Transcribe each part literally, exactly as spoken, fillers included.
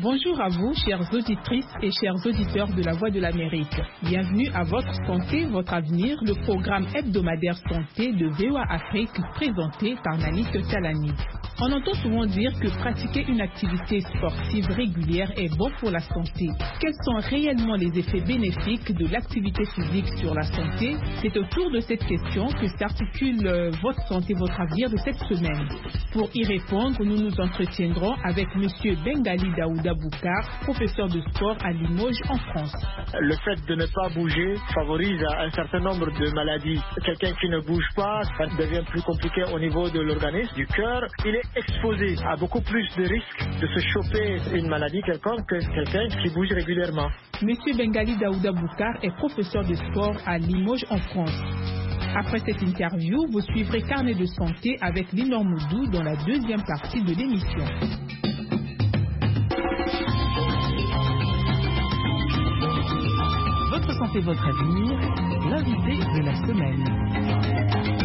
Bonjour à vous, chères auditrices et chers auditeurs de La Voix de l'Amérique. Bienvenue à Votre Santé, Votre Avenir, le programme hebdomadaire santé de V O A Afrique présenté par Nanik Talani. On entend souvent dire que pratiquer une activité sportive régulière est bon pour la santé. Quels sont réellement les effets bénéfiques de l'activité physique sur la santé? C'est autour de cette question que s'articule euh, Votre Santé, Votre Avenir de cette semaine. Pour y répondre, nous nous entretiendrons avec M. Bengali Daouda Boukar, professeur de sport à Limoges en France. Le fait de ne pas bouger favorise un certain nombre de maladies. Quelqu'un qui ne bouge pas, ça devient plus compliqué au niveau de l'organisme, du cœur. Il est exposé à beaucoup plus de risques de se choper une maladie quelconque que quelqu'un qui bouge régulièrement. Monsieur Bengali Daouda Boukar est professeur de sport à Limoges en France. Après cette interview, vous suivrez Carnet de santé avec Linor Moudou dans la deuxième partie de l'émission. Votre santé, votre avenir, l'invité de la semaine.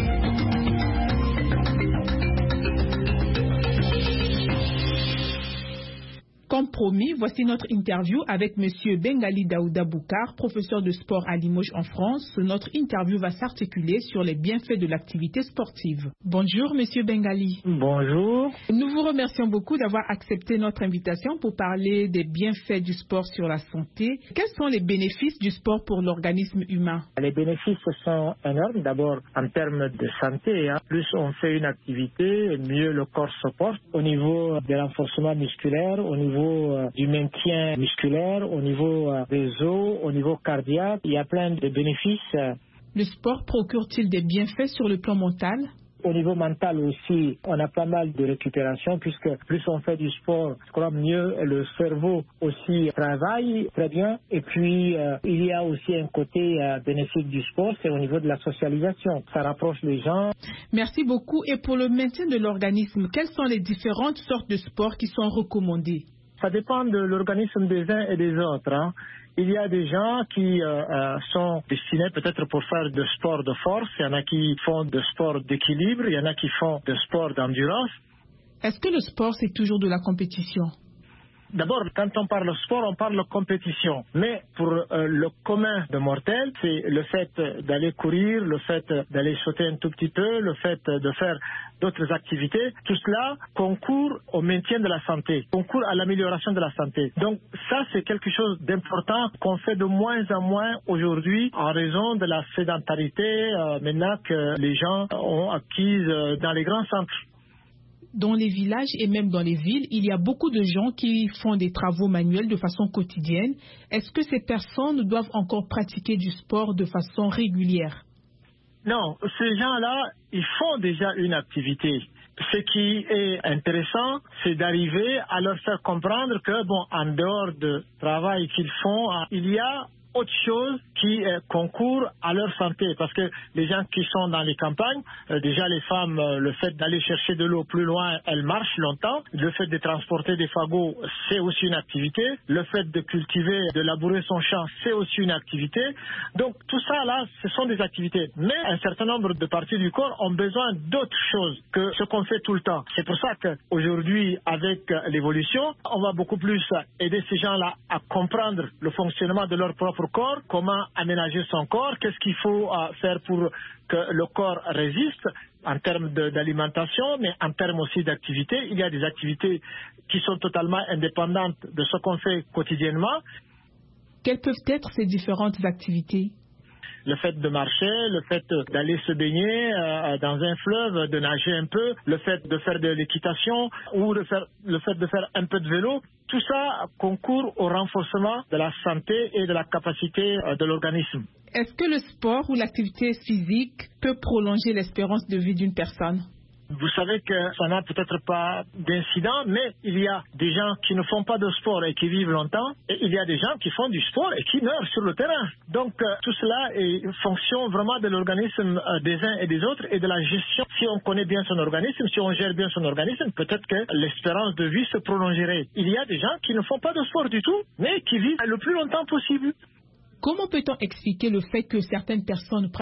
Comme promis, voici notre interview avec M. Bengali Daouda Boukar, professeur de sport à Limoges en France. Notre interview va s'articuler sur les bienfaits de l'activité sportive. Bonjour M. Bengali. Bonjour. Nous vous remercions beaucoup d'avoir accepté notre invitation pour parler des bienfaits du sport sur la santé. Quels sont les bénéfices du sport pour l'organisme humain? Les bénéfices sont énormes. D'abord, en termes de santé, hein. Plus on fait une activité, mieux le corps se porte. Au niveau de renforcement musculaire, au niveau du maintien musculaire, au niveau des os, au niveau cardiaque, il y a plein de bénéfices. Le sport procure-t-il des bienfaits sur le plan mental? Au niveau mental aussi, on a pas mal de récupération puisque plus on fait du sport, je crois mieux le cerveau aussi travaille très bien. Et puis, euh, il y a aussi un côté euh, bénéfique du sport, c'est au niveau de la socialisation. Ça rapproche les gens. Merci beaucoup. Et pour le maintien de l'organisme, quelles sont les différentes sortes de sports qui sont recommandées? Ça dépend de l'organisme des uns et des autres. Hein. Il y a des gens qui euh, euh, sont destinés peut-être pour faire de sport de force. Il y en a qui font de sport d'équilibre. Il y en a qui font de sport d'endurance. Est-ce que le sport, c'est toujours de la compétition? D'abord, quand on parle sport, on parle de compétition. Mais pour euh, le commun de mortels, c'est le fait d'aller courir, le fait d'aller sauter un tout petit peu, le fait de faire d'autres activités. Tout cela concourt au maintien de la santé, concourt à l'amélioration de la santé. Donc ça, c'est quelque chose d'important qu'on fait de moins en moins aujourd'hui en raison de la sédentarité euh, maintenant que les gens ont acquise euh, dans les grands centres. Dans les villages et même dans les villes, il y a beaucoup de gens qui font des travaux manuels de façon quotidienne. Est-ce que ces personnes doivent encore pratiquer du sport de façon régulière? Non, ces gens-là, ils font déjà une activité. Ce qui est intéressant, c'est d'arriver à leur faire comprendre que, bon, en dehors du travail qu'ils font, il y a autre chose qui euh, concourt à leur santé. Parce que les gens qui sont dans les campagnes, euh, déjà les femmes, euh, le fait d'aller chercher de l'eau plus loin, elles marchent longtemps. Le fait de transporter des fagots, c'est aussi une activité. Le fait de cultiver, de labourer son champ, c'est aussi une activité. Donc tout ça là, ce sont des activités. Mais un certain nombre de parties du corps ont besoin d'autres choses que ce qu'on fait tout le temps. C'est pour ça qu'aujourd'hui, avec l'évolution, on va beaucoup plus aider ces gens-là à comprendre le fonctionnement de leur propre corps, comment aménager son corps, qu'est-ce qu'il faut euh, faire pour que le corps résiste en termes de, d'alimentation, mais en termes aussi d'activité. Il y a des activités qui sont totalement indépendantes de ce qu'on fait quotidiennement. Quelles peuvent être ces différentes activités? Le fait de marcher, le fait d'aller se baigner euh, dans un fleuve, de nager un peu, le fait de faire de l'équitation ou de faire, le fait de faire un peu de vélo, tout ça concourt au renforcement de la santé et de la capacité euh, de l'organisme. Est-ce que le sport ou l'activité physique peut prolonger l'espérance de vie d'une personne? Vous savez que ça n'a peut-être pas d'incident, mais il y a des gens qui ne font pas de sport et qui vivent longtemps, et il y a des gens qui font du sport et qui meurent sur le terrain. Donc euh, tout cela est fonction vraiment de l'organisme euh, des uns et des autres et de la gestion. Si on connaît bien son organisme, si on gère bien son organisme, peut-être que l'espérance de vie se prolongerait. Il y a des gens qui ne font pas de sport du tout, mais qui vivent le plus longtemps possible. Comment peut-on expliquer le fait que certaines personnes